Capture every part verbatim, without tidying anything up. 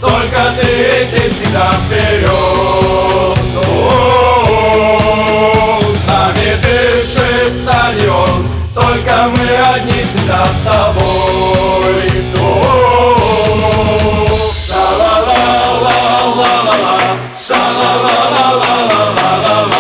только ты иди всегда вперед. О-о-о-о, с нами дышит стадион, только мы одни всегда с тобой. О-о-о-о, ша-ла-ла-ла-ла-ла-ла, ша-ла-ла-ла-ла-ла-ла-ла.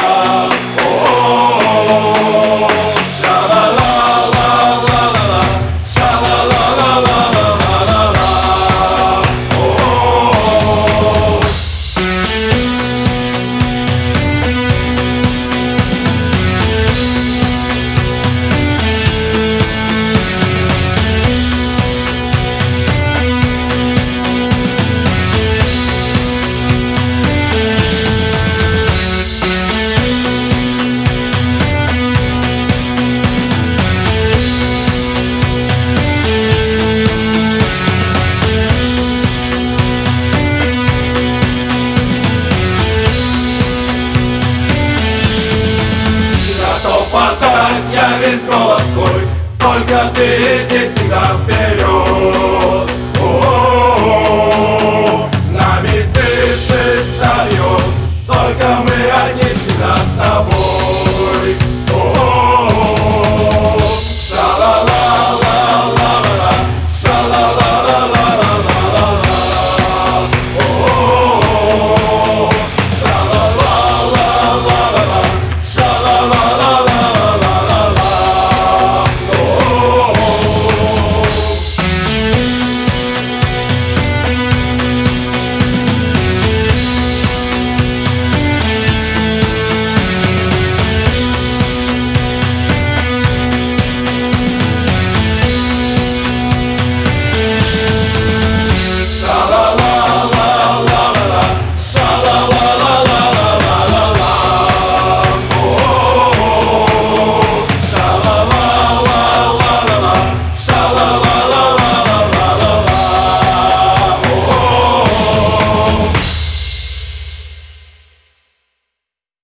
Я весь голос свой, только ты иди всегда вперед. О-о-о-о, нами дышит стадион, только мы